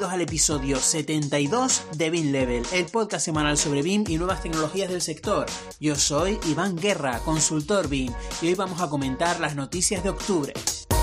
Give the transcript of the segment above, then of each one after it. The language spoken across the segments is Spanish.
bienvenidos al episodio 72 de BIM Level, el podcast semanal sobre BIM y nuevas tecnologías del sector. Yo soy Iván Guerra, consultor BIM, y hoy vamos a comentar las noticias de octubre.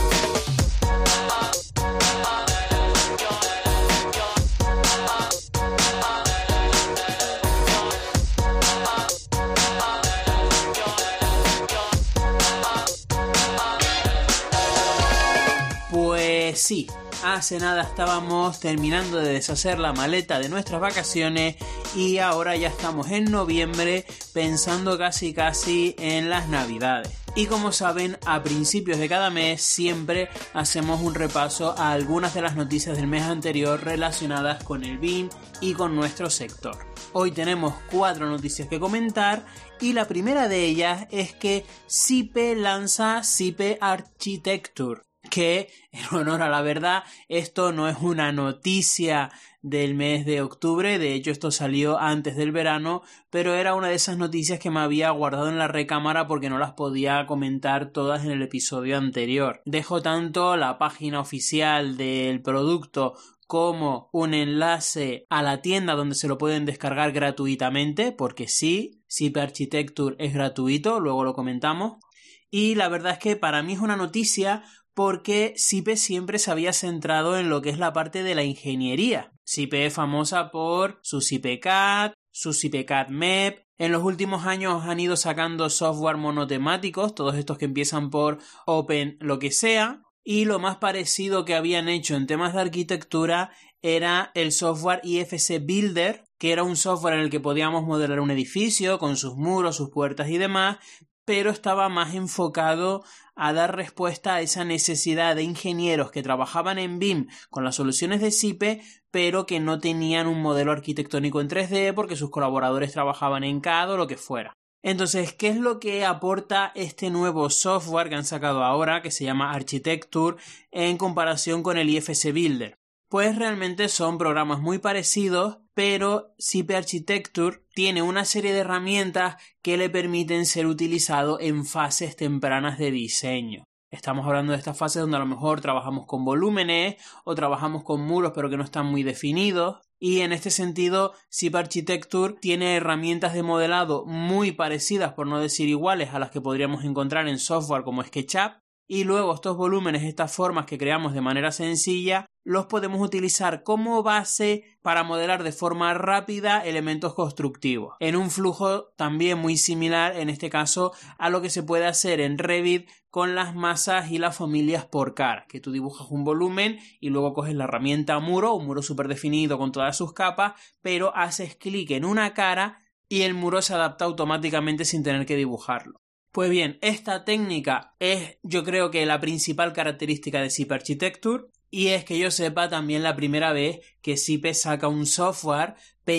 Pues sí, hace nada estábamos terminando de deshacer la maleta de nuestras vacaciones y ahora ya estamos en noviembre pensando casi en las navidades. Y como saben, a principios de cada mes siempre hacemos un repaso a algunas de las noticias del mes anterior relacionadas con el BIM y con nuestro sector. Hoy tenemos 4 noticias que comentar y la primera de ellas es que SIPE lanza SIPE Architecture. Que, en honor a la verdad, esto no es una noticia del mes de octubre, de hecho esto salió antes del verano, pero era una de esas noticias que me había guardado en la recámara porque no las podía comentar todas en el episodio anterior. Dejo tanto la página oficial del producto como un enlace a la tienda donde se lo pueden descargar gratuitamente, porque sí, SIPE Architecture es gratuito, luego lo comentamos. Y la verdad es que para mí es una noticia porque SIPE siempre se había centrado en lo que es la parte de la ingeniería. SIPE es famosa por su SIPECAD, su SIPECAD MEP. En los últimos años han ido sacando software monotemáticos, todos estos que empiezan por Open lo que sea. Y lo más parecido que habían hecho en temas de arquitectura era el software IFC Builder, que era un software en el que podíamos modelar un edificio con sus muros, sus puertas y demás, pero estaba más enfocado a dar respuesta a esa necesidad de ingenieros que trabajaban en BIM con las soluciones de SIPE, pero que no tenían un modelo arquitectónico en 3D porque sus colaboradores trabajaban en CAD o lo que fuera. Entonces, ¿qué es lo que aporta este nuevo software que han sacado ahora, que se llama Architecture, en comparación con el IFC Builder? Pues realmente son programas muy parecidos, pero SIPE Architecture tiene una serie de herramientas que le permiten ser utilizado en fases tempranas de diseño. Estamos hablando de estas fases donde a lo mejor trabajamos con volúmenes o trabajamos con muros pero que no están muy definidos. Y en este sentido, SIPE Architecture tiene herramientas de modelado muy parecidas, por no decir iguales, a las que podríamos encontrar en software como SketchUp. Y luego estos volúmenes, estas formas que creamos de manera sencilla, los podemos utilizar como base para modelar de forma rápida elementos constructivos, en un flujo también muy similar, en este caso, a lo que se puede hacer en Revit con las masas y las familias por cara, que tú dibujas un volumen y luego coges la herramienta muro, un muro súper definido con todas sus capas, pero haces clic en una cara y el muro se adapta automáticamente sin tener que dibujarlo. Pues bien, esta técnica es, yo creo que la principal característica de SIPE Architecture, y es que yo sepa también la primera vez que SIPE saca un software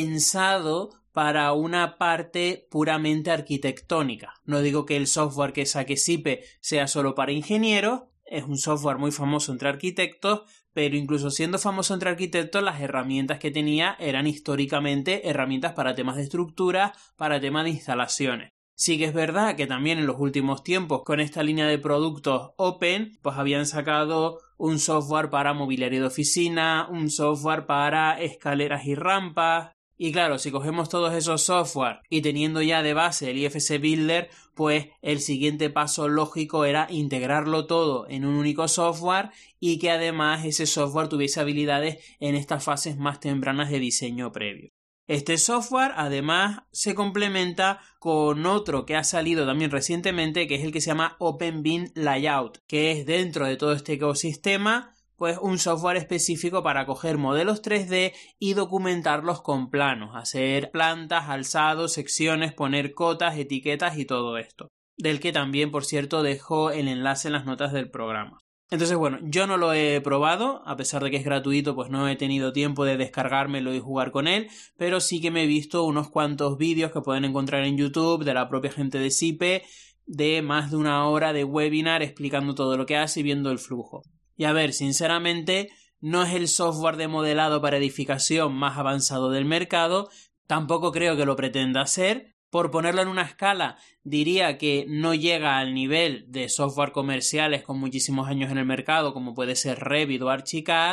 pensado para una parte puramente arquitectónica. No digo que el software que saque SIPE sea solo para ingenieros, es un software muy famoso entre arquitectos, pero incluso siendo famoso entre arquitectos, las herramientas que tenía eran históricamente herramientas para temas de estructura, para temas de instalaciones. Sí que es verdad que también en los últimos tiempos con esta línea de productos Open pues habían sacado un software para mobiliario de oficina, un software para escaleras y rampas. Y claro, si cogemos todos esos software y teniendo ya de base el IFC Builder, pues el siguiente paso lógico era integrarlo todo en un único software y que además ese software tuviese habilidades en estas fases más tempranas de diseño previo. Este software además se complementa con otro que ha salido también recientemente, que es el que se llama OpenBIM Layout, que es dentro de todo este ecosistema pues un software específico para coger modelos 3D y documentarlos con planos, hacer plantas, alzados, secciones, poner cotas, etiquetas y todo esto, del que también, por cierto, dejo el enlace en las notas del programa. Entonces, bueno, yo no lo he probado, a pesar de que es gratuito, pues no he tenido tiempo de descargármelo y jugar con él, pero sí que me he visto unos cuantos vídeos que pueden encontrar en YouTube de la propia gente de SIPE, de más de 1 hora de webinar explicando todo lo que hace y viendo el flujo. Y a ver, sinceramente, no es el software de modelado para edificación más avanzado del mercado, tampoco creo que lo pretenda ser. Por ponerlo en una escala, diría que no llega al nivel de software comerciales con muchísimos años en el mercado, como puede ser Revit o Archicad,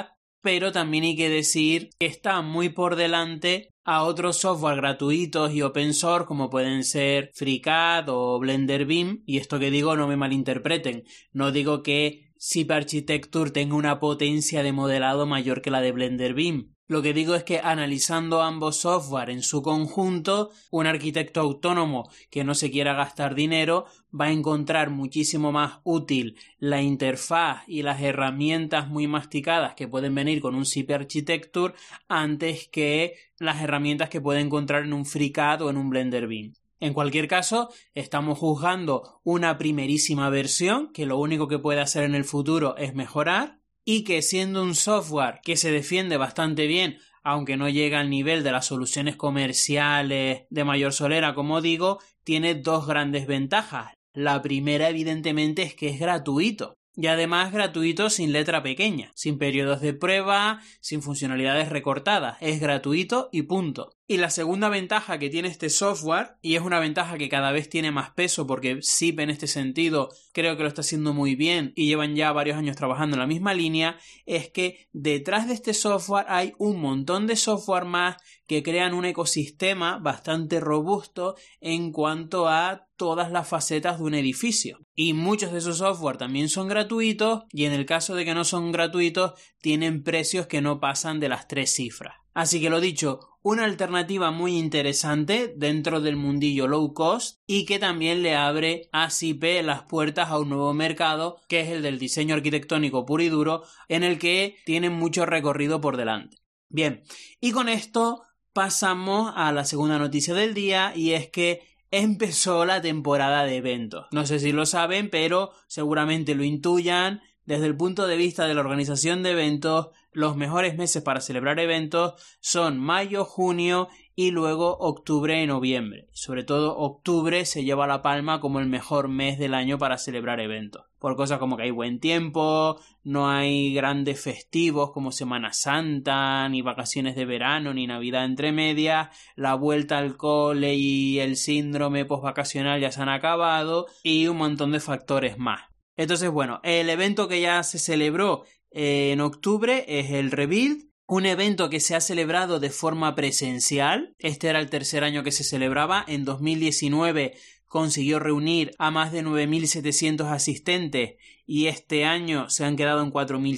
pero también hay que decir que está muy por delante a otros software gratuitos y open source como pueden ser FreeCAD o Blender BIM, y esto que digo no me malinterpreten, no digo que SIP Architecture tenga una potencia de modelado mayor que la de Blender BIM. Lo que digo es que analizando ambos software en su conjunto, un arquitecto autónomo que no se quiera gastar dinero va a encontrar muchísimo más útil la interfaz y las herramientas muy masticadas que pueden venir con un SIP Architecture antes que las herramientas que puede encontrar en un FreeCAD o en un Blender BIM. En cualquier caso, estamos juzgando una primerísima versión que lo único que puede hacer en el futuro es mejorar, y que siendo un software que se defiende bastante bien, aunque no llega al nivel de las soluciones comerciales de mayor solera, como digo, tiene dos grandes ventajas. La primera, evidentemente, es que es gratuito. Y además gratuito sin letra pequeña, sin periodos de prueba, sin funcionalidades recortadas. Es gratuito y punto. Y la segunda ventaja que tiene este software, y es una ventaja que cada vez tiene más peso porque SIP en este sentido creo que lo está haciendo muy bien y llevan ya varios años trabajando en la misma línea, es que detrás de este software hay un montón de software más que crean un ecosistema bastante robusto en cuanto a todas las facetas de un edificio. Y muchos de esos software también son gratuitos, y en el caso de que no son gratuitos tienen precios que no pasan de las 3 cifras. Así que lo dicho, una alternativa muy interesante dentro del mundillo low cost y que también le abre a SIP las puertas a un nuevo mercado que es el del diseño arquitectónico puro y duro, en el que tienen mucho recorrido por delante. Bien, y con esto pasamos a la segunda noticia del día, y es que empezó la temporada de eventos. No sé si lo saben, pero seguramente lo intuyan. Desde el punto de vista de la organización de eventos, los mejores meses para celebrar eventos son mayo, junio y luego octubre y noviembre. Sobre todo octubre se lleva la palma como el mejor mes del año para celebrar eventos. Por cosas como que hay buen tiempo, no hay grandes festivos como Semana Santa, ni vacaciones de verano, ni Navidad entre medias, la vuelta al cole y el síndrome postvacacional ya se han acabado y un montón de factores más. Entonces, bueno, el evento que ya se celebró en octubre es el Rebuild, un evento que se ha celebrado de forma presencial. Este era el tercer año que se celebraba. En 2019 consiguió reunir a más de 9.700 asistentes y este año se han quedado en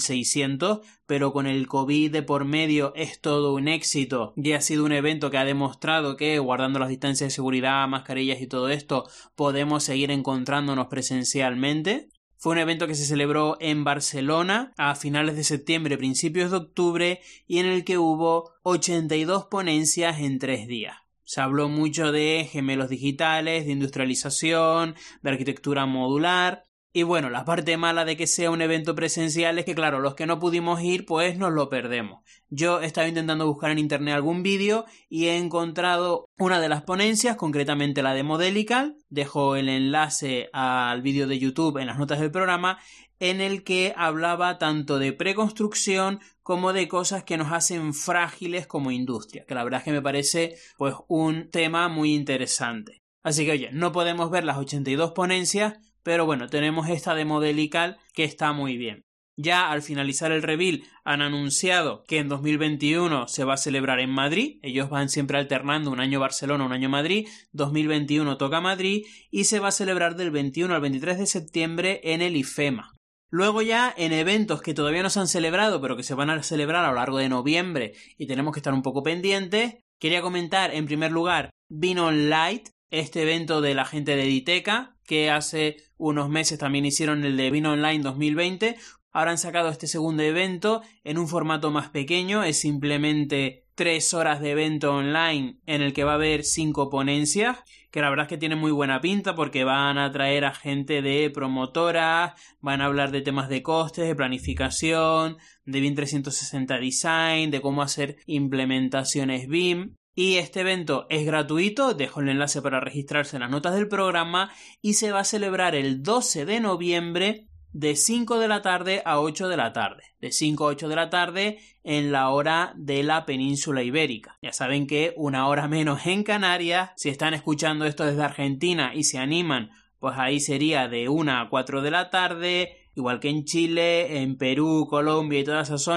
4.600, pero con el COVID de por medio es todo un éxito y ha sido un evento que ha demostrado que, guardando las distancias de seguridad, mascarillas y todo esto, podemos seguir encontrándonos presencialmente. Fue un evento que se celebró en Barcelona a finales de septiembre, principios de octubre, y en el que hubo 82 ponencias en 3 días. Se habló mucho de gemelos digitales, de industrialización, de arquitectura modular. Y bueno, la parte mala de que sea un evento presencial es que, claro, los que no pudimos ir, pues nos lo perdemos. Yo estaba intentando buscar en internet algún vídeo y he encontrado una de las ponencias, concretamente la de Modelical. Dejo el enlace al vídeo de YouTube en las notas del programa, en el que hablaba tanto de preconstrucción como de cosas que nos hacen frágiles como industria, que la verdad es que me parece pues un tema muy interesante. Así que oye, no podemos ver las 82 ponencias, pero bueno, tenemos esta de Modelical que está muy bien. Ya al finalizar el Reveal han anunciado que en 2021 se va a celebrar en Madrid. Ellos van siempre alternando un año Barcelona, un año Madrid. 2021 toca Madrid y se va a celebrar del 21 al 23 de septiembre en el IFEMA. Luego ya en eventos que todavía no se han celebrado pero que se van a celebrar a lo largo de noviembre y tenemos que estar un poco pendientes, quería comentar en primer lugar VinOnLight, este evento de la gente de Editeca, que hace unos meses también hicieron el de VinOnline 2020. Ahora han sacado este segundo evento en un formato más pequeño, es simplemente 3 horas de evento online en el que va a haber 5 ponencias, que la verdad es que tiene muy buena pinta porque van a traer a gente de promotoras, van a hablar de temas de costes, de planificación, de BIM 360 Design, de cómo hacer implementaciones BIM. Y este evento es gratuito, dejo el enlace para registrarse en las notas del programa y se va a celebrar el 12 de noviembre de 5 de la tarde a 8 de la tarde. De 5 a 8 de la tarde en la hora de la península ibérica. Ya saben que una hora menos en Canarias. Si están escuchando esto desde Argentina y se animan, pues ahí sería de 1 a 4 de la tarde. Igual que en Chile, en Perú, Colombia y toda esa zona,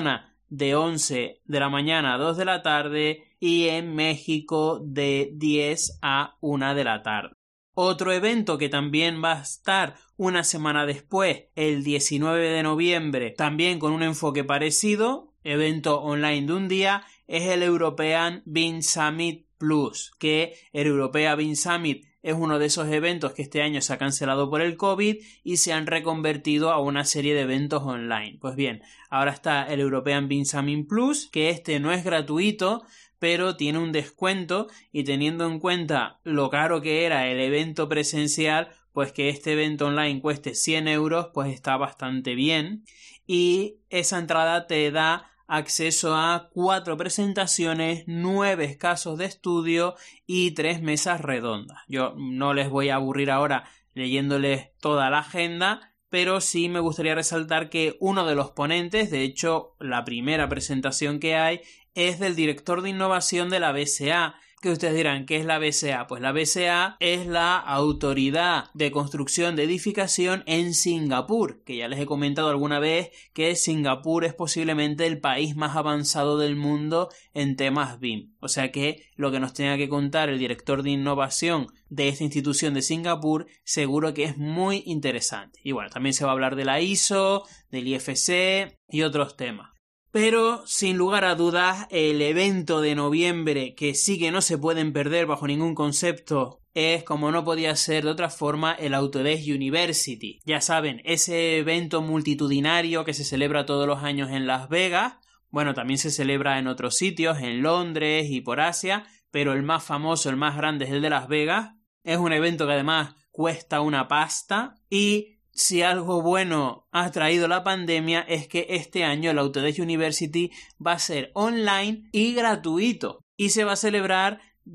de 11 de la mañana a 2 de la tarde y en México de 10 a 1 de la tarde. Otro evento que también va a estar una semana después, el 19 de noviembre, también con un enfoque parecido, evento online de un día, es el European BIM Summit Plus, que el European BIM Summit es uno de esos eventos que este año se ha cancelado por el COVID y se han reconvertido a una serie de eventos online. Pues bien, ahora está el European BIM Summit Plus, que este no es gratuito, pero tiene un descuento, y teniendo en cuenta lo caro que era el evento presencial, pues que este evento online cueste 100 euros, pues está bastante bien, y esa entrada te da acceso a 4 presentaciones, 9 casos de estudio y 3 mesas redondas. Yo no les voy a aburrir ahora leyéndoles toda la agenda, pero sí me gustaría resaltar que uno de los ponentes, de hecho la primera presentación que hay, es del director de innovación de la BCA. Que ustedes dirán, ¿qué es la BCA? Pues la BCA es la autoridad de construcción de edificación en Singapur, que ya les he comentado alguna vez que Singapur es posiblemente el país más avanzado del mundo en temas BIM. O sea que lo que nos tenga que contar el director de innovación de esta institución de Singapur seguro que es muy interesante. Y bueno, también se va a hablar de la ISO, del IFC y otros temas. Pero, sin lugar a dudas, el evento de noviembre que sí que no se pueden perder bajo ningún concepto es, como no podía ser de otra forma, el Autodesk University. Ya saben, ese evento multitudinario que se celebra todos los años en Las Vegas. Bueno, también se celebra en otros sitios, en Londres y por Asia, pero el más famoso, el más grande es el de Las Vegas. Es un evento que además cuesta una pasta, y si algo bueno ha traído la pandemia es que este año el Autodesk University va a ser online y gratuito, y se va a celebrar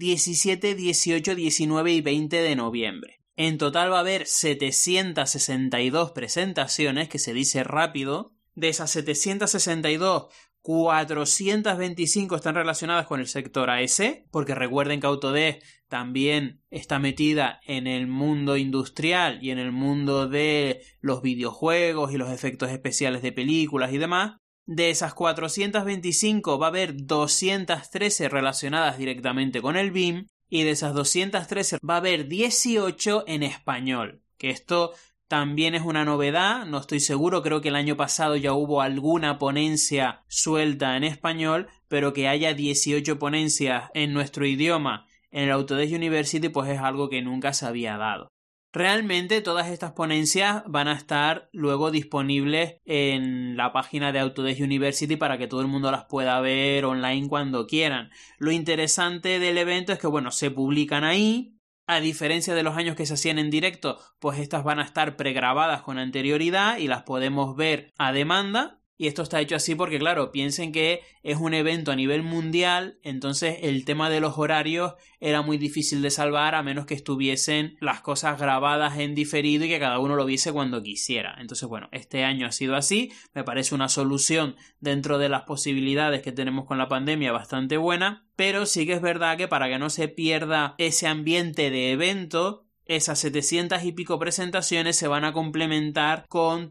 17, 18, 19 y 20 de noviembre. En total va a haber 762 presentaciones, que se dice rápido. De esas 762, 425 están relacionadas con el sector AS, porque recuerden que Autodesk también está metida en el mundo industrial y en el mundo de los videojuegos y los efectos especiales de películas y demás. De esas 425 va a haber 213 relacionadas directamente con el BIM, y de esas 213 va a haber 18 en español, que esto también es una novedad, no estoy seguro, creo que el año pasado ya hubo alguna ponencia suelta en español, pero que haya 18 ponencias en nuestro idioma en el Autodesk University pues es algo que nunca se había dado. Realmente todas estas ponencias van a estar luego disponibles en la página de Autodesk University para que todo el mundo las pueda ver online cuando quieran. Lo interesante del evento es que, bueno, se publican ahí. A diferencia de los años que se hacían en directo, pues estas van a estar pregrabadas con anterioridad y las podemos ver a demanda. Y esto está hecho así porque, claro, piensen que es un evento a nivel mundial, entonces el tema de los horarios era muy difícil de salvar a menos que estuviesen las cosas grabadas en diferido y que cada uno lo viese cuando quisiera. Entonces, bueno, este año ha sido así, me parece una solución dentro de las posibilidades que tenemos con la pandemia bastante buena, pero sí que es verdad que para que no se pierda ese ambiente de evento, esas 700 y pico presentaciones se van a complementar con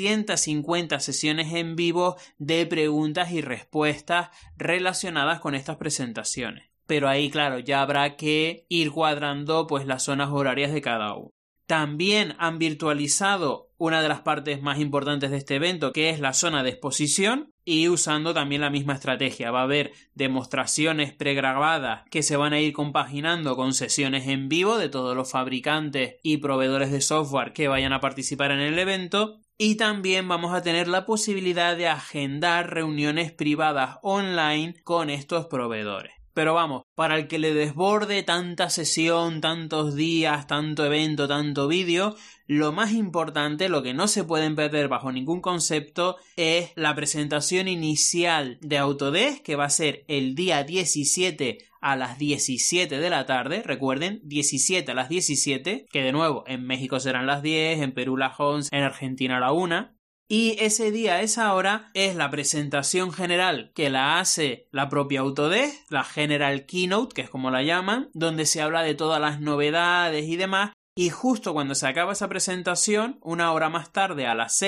350 sesiones en vivo de preguntas y respuestas relacionadas con estas presentaciones. Pero ahí, claro, ya habrá que ir cuadrando pues las zonas horarias de cada uno. También han virtualizado una de las partes más importantes de este evento, que es la zona de exposición, y usando también la misma estrategia. Va a haber demostraciones pregrabadas que se van a ir compaginando con sesiones en vivo de todos los fabricantes y proveedores de software que vayan a participar en el evento. Y también vamos a tener la posibilidad de agendar reuniones privadas online con estos proveedores. Pero vamos, para el que le desborde tanta sesión, tantos días, tanto evento, tanto vídeo, lo más importante, lo que no se pueden perder bajo ningún concepto, es la presentación inicial de Autodesk, que va a ser el día 17 a las 17 de la tarde, recuerden, 17 a las 17, que de nuevo en México serán las 10, en Perú las 11, en Argentina la 1. Y ese día, a esa hora, es la presentación general que la hace la propia Autodesk, la General Keynote, que es como la llaman, donde se habla de todas las novedades y demás. Y justo cuando se acaba esa presentación, una hora más tarde, a las 6,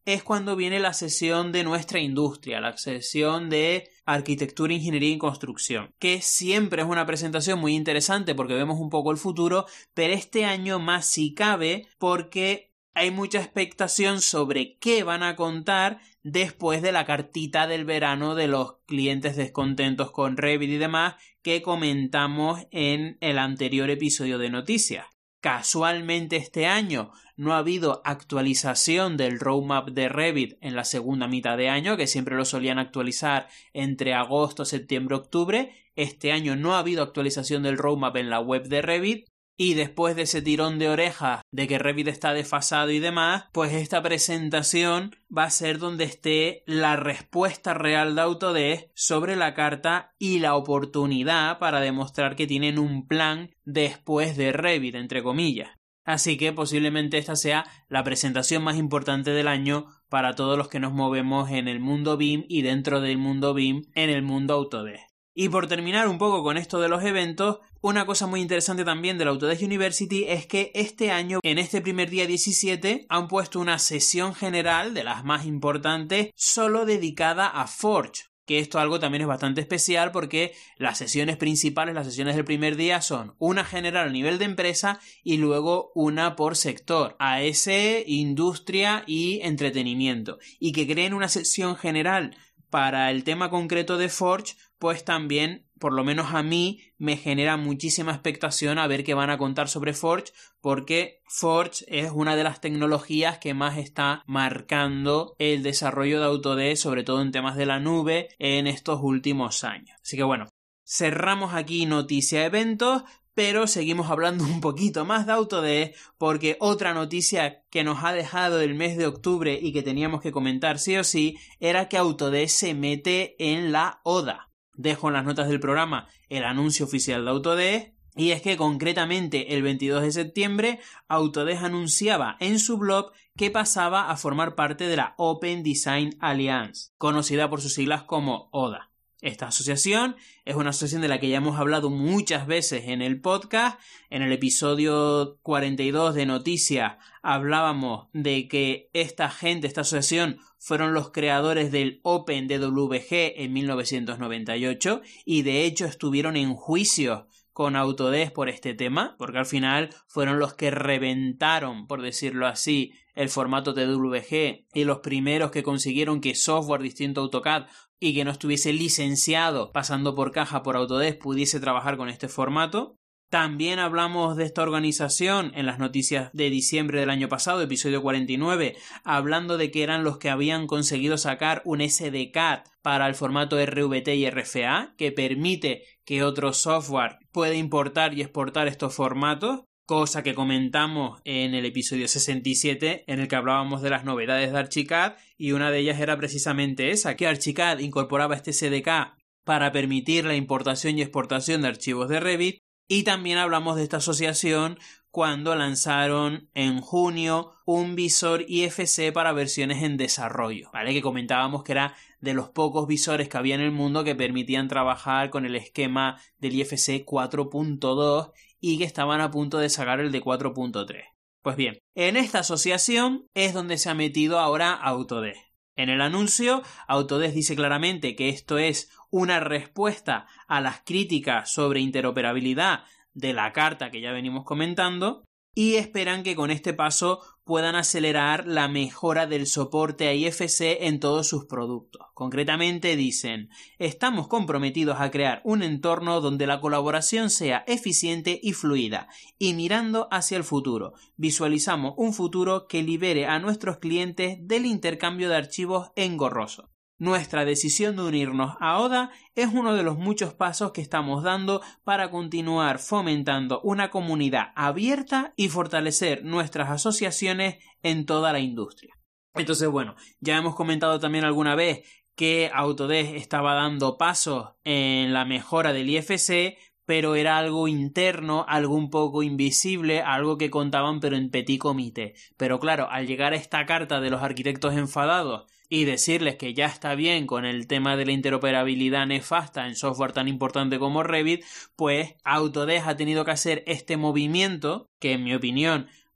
es cuando viene la sesión de nuestra industria, la sesión de arquitectura, ingeniería y construcción, que siempre es una presentación muy interesante porque vemos un poco el futuro, pero este año más si cabe porque hay mucha expectación sobre qué van a contar después de la cartita del verano de los clientes descontentos con Revit y demás que comentamos en el anterior episodio de noticias. Casualmente este año no ha habido actualización del roadmap de Revit en la segunda mitad de año, que siempre lo solían actualizar entre agosto, septiembre, octubre. Este año no ha habido actualización del roadmap en la web de Revit. Y después de ese tirón de orejas de que Revit está desfasado y demás, pues esta presentación va a ser donde esté la respuesta real de Autodesk sobre la carta y la oportunidad para demostrar que tienen un plan después de Revit, entre comillas. Así que posiblemente esta sea la presentación más importante del año para todos los que nos movemos en el mundo BIM y dentro del mundo BIM en el mundo Autodesk. Y por terminar un poco con esto de los eventos, una cosa muy interesante también de la Autodesk University es que este año, en este primer día 17, han puesto una sesión general de las más importantes solo dedicada a Forge. Que esto algo también es bastante especial porque las sesiones principales, las sesiones del primer día son una general a nivel de empresa y luego una por sector, AS, industria y entretenimiento. Y que creen una sesión general para el tema concreto de Forge, pues también, por lo menos a mí, me genera muchísima expectación a ver qué van a contar sobre Forge, porque Forge es una de las tecnologías que más está marcando el desarrollo de Autodesk, sobre todo en temas de la nube, en estos últimos años. Así que bueno, cerramos aquí noticia eventos, pero seguimos hablando un poquito más de Autodesk porque otra noticia que nos ha dejado el mes de octubre y que teníamos que comentar sí o sí era que Autodesk se mete en la ODA. Dejo en las notas del programa el anuncio oficial de Autodesk y es que concretamente el 22 de septiembre Autodesk anunciaba en su blog que pasaba a formar parte de la Open Design Alliance, conocida por sus siglas como ODA. Esta asociación es una asociación de la que ya hemos hablado muchas veces en el podcast. En el episodio 42 de Noticias hablábamos de que esta asociación, fueron los creadores del Open DWG en 1998 y de hecho estuvieron en juicio con Autodesk por este tema, porque al final fueron los que reventaron, por decirlo así, el formato DWG y los primeros que consiguieron que software distinto a AutoCAD y que no estuviese licenciado pasando por caja por Autodesk pudiese trabajar con este formato. También hablamos de esta organización en las noticias de diciembre del año pasado, episodio 49, hablando de que eran los que habían conseguido sacar un SDK para el formato RVT y RFA, que permite que otro software pueda importar y exportar estos formatos, cosa que comentamos en el episodio 67, en el que hablábamos de las novedades de Archicad, y una de ellas era precisamente esa, que Archicad incorporaba este SDK para permitir la importación y exportación de archivos de Revit. Y también hablamos de esta asociación cuando lanzaron en junio un visor IFC para versiones en desarrollo, ¿vale? Que comentábamos que era de los pocos visores que había en el mundo que permitían trabajar con el esquema del IFC 4.2 y que estaban a punto de sacar el de 4.3. Pues bien, en esta asociación es donde se ha metido ahora Autodesk. En el anuncio, Autodesk dice claramente que esto es una respuesta a las críticas sobre interoperabilidad de la carta que ya venimos comentando y esperan que con este paso puedan acelerar la mejora del soporte a IFC en todos sus productos. Concretamente dicen, estamos comprometidos a crear un entorno donde la colaboración sea eficiente y fluida, y mirando hacia el futuro, visualizamos un futuro que libere a nuestros clientes del intercambio de archivos engorroso. Nuestra decisión de unirnos a ODA es uno de los muchos pasos que estamos dando para continuar fomentando una comunidad abierta y fortalecer nuestras asociaciones en toda la industria. Entonces, bueno, ya hemos comentado también alguna vez que Autodesk estaba dando pasos en la mejora del IFC, pero era algo interno, algo un poco invisible, algo que contaban pero en petit comité. Pero claro, al llegar a esta carta de los arquitectos enfadados y decirles que ya está bien con el tema de la interoperabilidad nefasta en software tan importante como Revit, pues Autodesk ha tenido que hacer este movimiento, que en mi opinión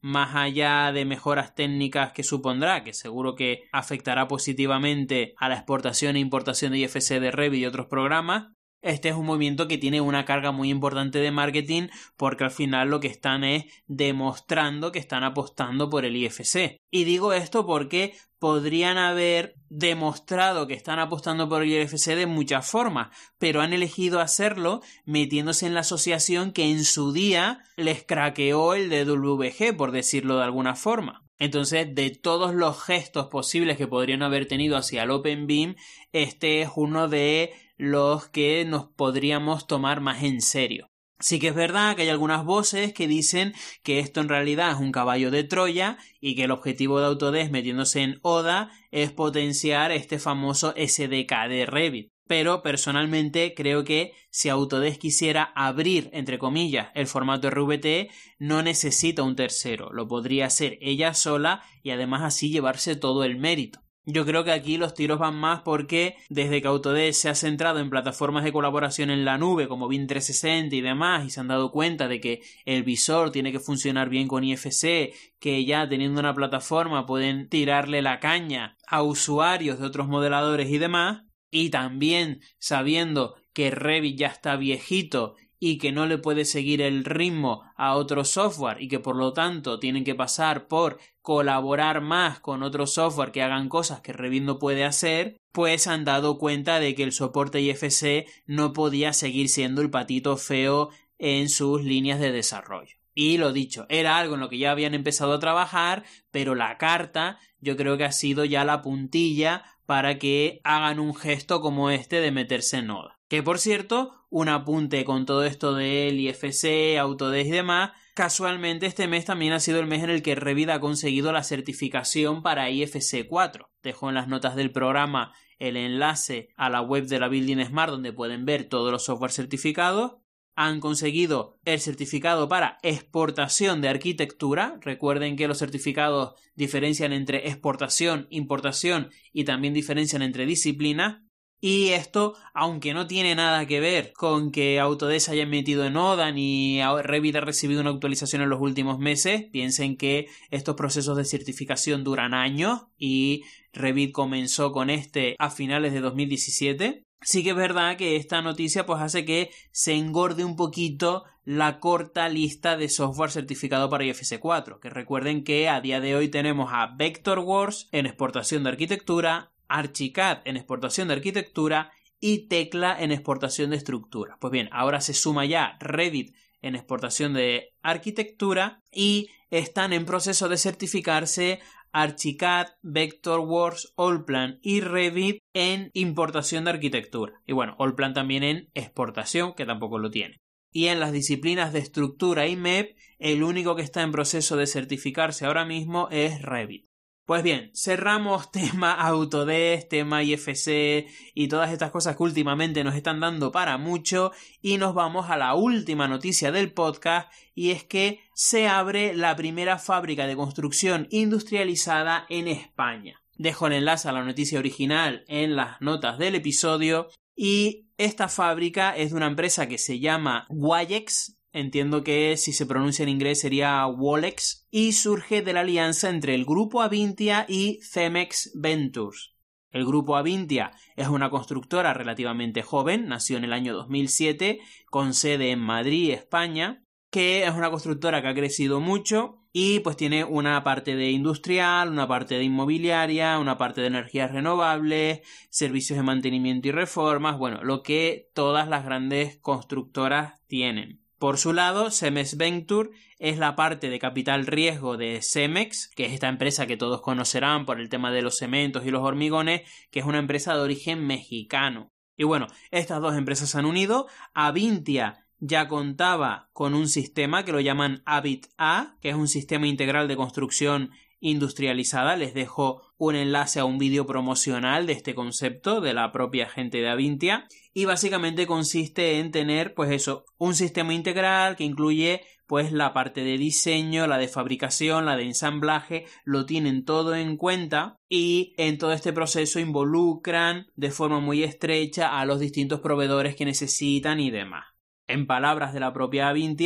más allá de mejoras técnicas que supondrá, que seguro que afectará positivamente a la exportación e importación de IFC de Revit y otros programas, este es un movimiento que tiene una carga muy importante de marketing porque al final lo que están es demostrando que están apostando por el IFC. Y digo esto porque podrían haber demostrado que están apostando por el IFC de muchas formas, pero han elegido hacerlo metiéndose en la asociación que en su día les craqueó el DWG, por decirlo de alguna forma. Entonces, de todos los gestos posibles que podrían haber tenido hacia el Open BIM, este es uno de los que nos podríamos tomar más en serio. Sí que es verdad que hay algunas voces que dicen que esto en realidad es un caballo de Troya y que el objetivo de Autodesk metiéndose en ODA es potenciar este famoso SDK de Revit. Pero personalmente creo que si Autodesk quisiera abrir, entre comillas, el formato RVT, no necesita un tercero. Lo podría hacer ella sola y además así llevarse todo el mérito. Yo creo que aquí los tiros van más porque desde que Autodesk se ha centrado en plataformas de colaboración en la nube como BIM 360 y demás y se han dado cuenta de que el visor tiene que funcionar bien con IFC, que ya teniendo una plataforma pueden tirarle la caña a usuarios de otros modeladores y demás, y también sabiendo que Revit ya está viejito y que no le puede seguir el ritmo a otro software y que por lo tanto tienen que pasar por colaborar más con otro software que hagan cosas que Revit no puede hacer, pues han dado cuenta de que el soporte IFC no podía seguir siendo el patito feo en sus líneas de desarrollo. Y lo dicho, era algo en lo que ya habían empezado a trabajar, pero la carta yo creo que ha sido ya la puntilla para que hagan un gesto como este de meterse en ODA. Que por cierto, un apunte con todo esto del IFC, Autodesk y demás, casualmente este mes también ha sido el mes en el que Revit ha conseguido la certificación para IFC 4. Dejo en las notas del programa el enlace a la web de la Building Smart donde pueden ver todos los software certificados. Han conseguido el certificado para exportación de arquitectura. Recuerden que los certificados diferencian entre exportación, importación y también diferencian entre disciplinas. Y esto, aunque no tiene nada que ver con que Autodesk haya metido en ODA ni Revit ha recibido una actualización en los últimos meses, piensen que estos procesos de certificación duran años y Revit comenzó con este a finales de 2017. Sí que es verdad que esta noticia pues hace que se engorde un poquito la corta lista de software certificado para IFC 4, que recuerden que a día de hoy tenemos a Vectorworks en exportación de arquitectura, Archicad en exportación de arquitectura y Tekla en exportación de estructura. Pues bien, ahora se suma ya Revit en exportación de arquitectura y están en proceso de certificarse Archicad, Vectorworks, Allplan y Revit en importación de arquitectura. Y bueno, Allplan también en exportación, que tampoco lo tiene. Y en las disciplinas de estructura y MEP, el único que está en proceso de certificarse ahora mismo es Revit. Pues bien, cerramos tema Autodesk, tema IFC y todas estas cosas que últimamente nos están dando para mucho y nos vamos a la última noticia del podcast y es que se abre la primera fábrica de construcción industrializada en España. Dejo el enlace a la noticia original en las notas del episodio y esta fábrica es de una empresa que se llama Wallex. Entiendo que si se pronuncia en inglés sería Wallex, y surge de la alianza entre el Grupo Avintia y Cemex Ventures. El Grupo Avintia es una constructora relativamente joven, nació en el año 2007, con sede en Madrid, España, que es una constructora que ha crecido mucho y pues tiene una parte de industrial, una parte de inmobiliaria, una parte de energías renovables, servicios de mantenimiento y reformas, bueno, lo que todas las grandes constructoras tienen. Por su lado, Cemex Ventures es la parte de capital riesgo de Cemex, que es esta empresa que todos conocerán por el tema de los cementos y los hormigones, que es una empresa de origen mexicano. Y bueno, estas dos empresas se han unido. Avintia ya contaba con un sistema que lo llaman Avit-A, que es un sistema integral de construcción industrializada. Les dejo un enlace a un vídeo promocional de este concepto de la propia gente de Avintia y básicamente consiste en tener pues eso, un sistema integral que incluye pues la parte de diseño, la de fabricación, la de ensamblaje, lo tienen todo en cuenta y en todo este proceso involucran de forma muy estrecha a los distintos proveedores que necesitan y demás. En palabras de la propia Avintia,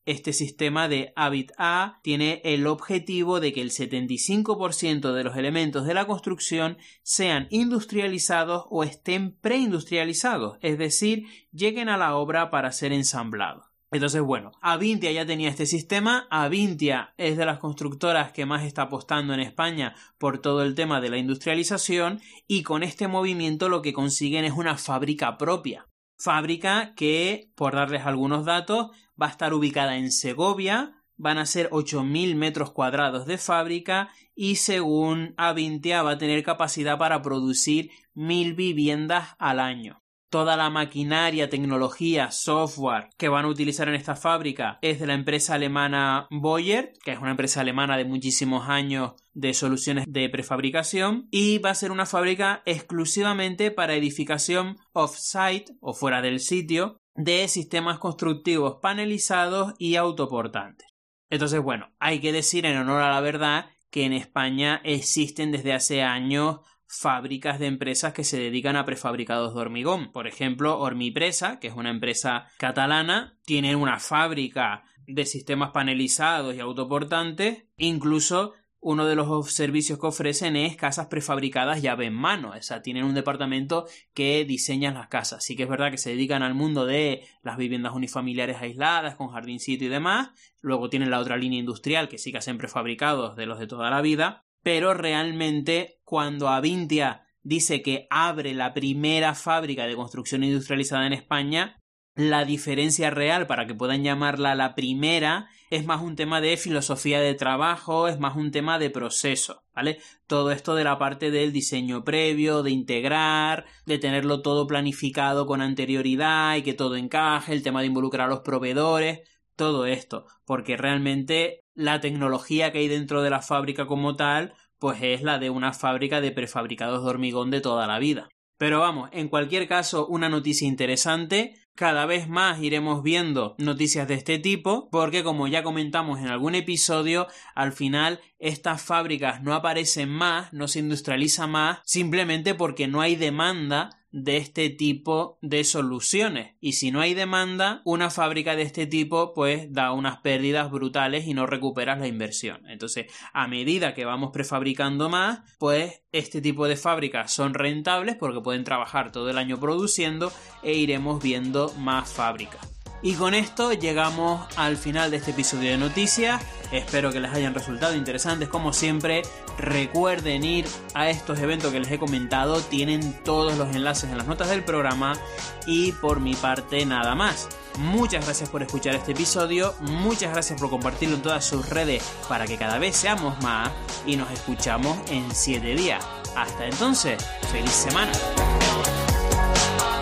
este sistema de Habit-A tiene el objetivo de que el 75% de los elementos de la construcción sean industrializados o estén preindustrializados, es decir, lleguen a la obra para ser ensamblados. Entonces, bueno, Avintia ya tenía este sistema. Avintia es de las constructoras que más está apostando en España por todo el tema de la industrialización, y con este movimiento lo que consiguen es una fábrica propia. Fábrica que, por darles algunos datos, va a estar ubicada en Segovia, van a ser 8.000 metros cuadrados de fábrica y según Avintia va a tener capacidad para producir 1.000 viviendas al año. Toda la maquinaria, tecnología, software que van a utilizar en esta fábrica es de la empresa alemana Boyer, que es una empresa alemana de muchísimos años de soluciones de prefabricación, y va a ser una fábrica exclusivamente para edificación off-site o fuera del sitio de sistemas constructivos panelizados y autoportantes. Entonces, bueno, hay que decir en honor a la verdad que en España existen desde hace años fábricas de empresas que se dedican a prefabricados de hormigón. Por ejemplo, Hormipresa, que es una empresa catalana, tiene una fábrica de sistemas panelizados y autoportantes. Incluso uno de los servicios que ofrecen es casas prefabricadas llave en mano. O sea, tienen un departamento que diseña las casas. Sí que es verdad que se dedican al mundo de las viviendas unifamiliares aisladas, con jardincito y demás. Luego tienen la otra línea industrial, que sí que hacen prefabricados de los de toda la vida. Pero realmente cuando Avintia dice que abre la primera fábrica de construcción industrializada en España, la diferencia real para que puedan llamarla la primera es más un tema de filosofía de trabajo, es más un tema de proceso, ¿vale? Todo esto de la parte del diseño previo, de integrar, de tenerlo todo planificado con anterioridad y que todo encaje, el tema de involucrar a los proveedores, todo esto, porque realmente la tecnología que hay dentro de la fábrica como tal, pues es la de una fábrica de prefabricados de hormigón de toda la vida. Pero vamos, en cualquier caso, una noticia interesante. Cada vez más iremos viendo noticias de este tipo, porque como ya comentamos en algún episodio, al final estas fábricas no aparecen más, no se industrializa más, simplemente porque no hay demanda de este tipo de soluciones. Y si no hay demanda, una fábrica de este tipo pues da unas pérdidas brutales y no recuperas la inversión. Entonces, a medida que vamos prefabricando más, pues este tipo de fábricas son rentables porque pueden trabajar todo el año produciendo e iremos viendo más fábricas. Y con esto llegamos al final de este episodio de noticias. Espero que les hayan resultado interesantes como siempre. Recuerden ir a estos eventos que les he comentado. Tienen todos los enlaces en las notas del programa. Y por mi parte nada más. Muchas gracias por escuchar este episodio. Muchas gracias por compartirlo en todas sus redes para que cada vez seamos más. Y nos escuchamos en 7 días. Hasta entonces, ¡feliz semana!